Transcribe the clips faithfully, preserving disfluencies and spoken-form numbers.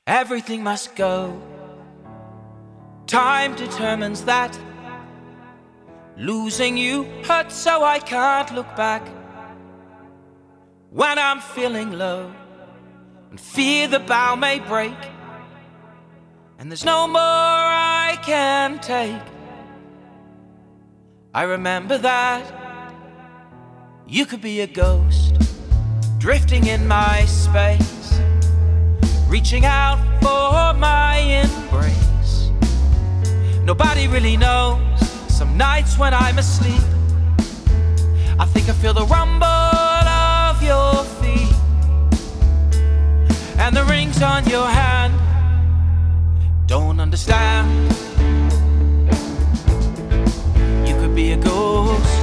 everything must go. Time determines that. Losing you hurts, so I can't look back. When I'm feeling low and fear the bow may break, and there's no more I can take, I remember that you could be a ghost drifting in my space, reaching out for my embrace. Nobody really knows. Some nights when I'm asleep, I think I feel the rumble of your feet and the rings on your hand. Don't understand. You could be a ghost.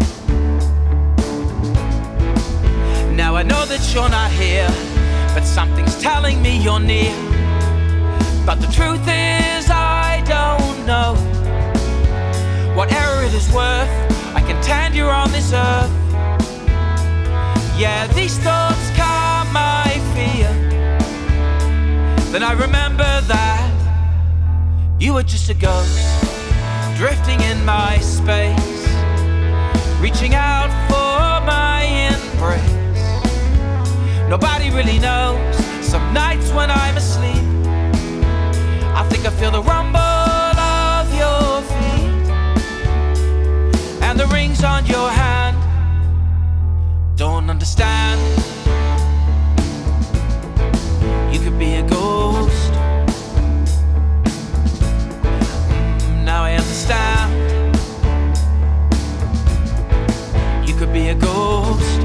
Now I know that you're not here, but something's telling me you're near. But the truth is I don't know what error it is worth. I contend you're on this earth. Yeah, these thoughts calm my fear. Then I remember that you were just a ghost drifting in my space, reaching out for my embrace. Nobody really knows. Some nights when I'm asleep, I think I feel the rumble of your feet and the rings on your hand. Don't understand. You could be a ghost. Mm, now I understand. You could be a ghost.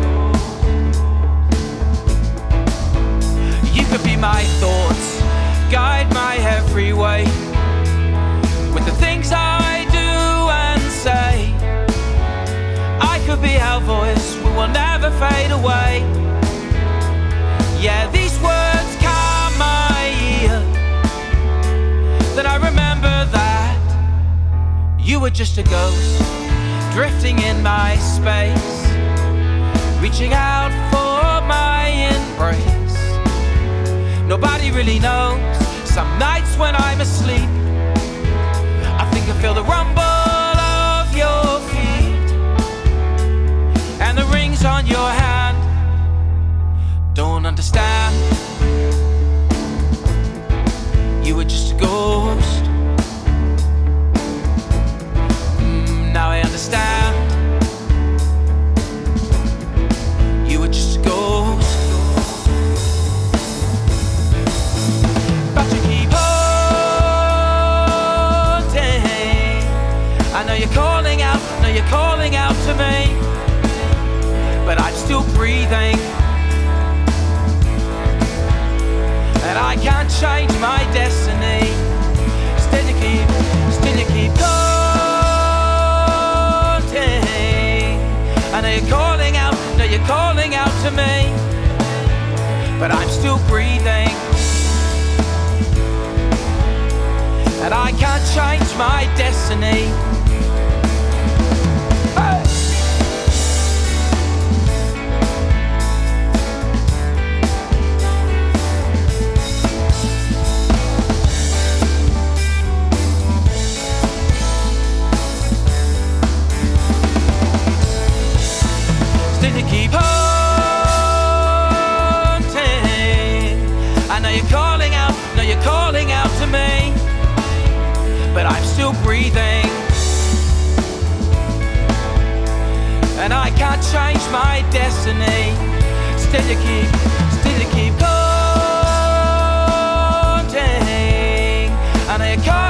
You could be my thoughts, guide my every way with the things I do and say. I could be our voice, we will never fade away. Yeah, these words calm my ear. Then I remember that you were just a ghost drifting in my space, reaching out for my embrace. Nobody really knows. Some nights when I'm asleep, I think I feel the rumble of your feet and the rings on your hand. Don't understand. You were just a ghost. Mm, now I understand. You were just a ghost. But you keep haunting. I know you're calling out, know you're calling out to me, but I'm still breathing, and I can't change my destiny. Still you keep, still you keep haunting. I know you're calling out, know you're calling out to me, but I'm still breathing, and I can't change my destiny. Hey! Still you keep haunting. I know you're calling out, know you're calling out to me, but I'm still breathing, and I can't change my destiny. Still you keep, still you keep haunting. I know you're calling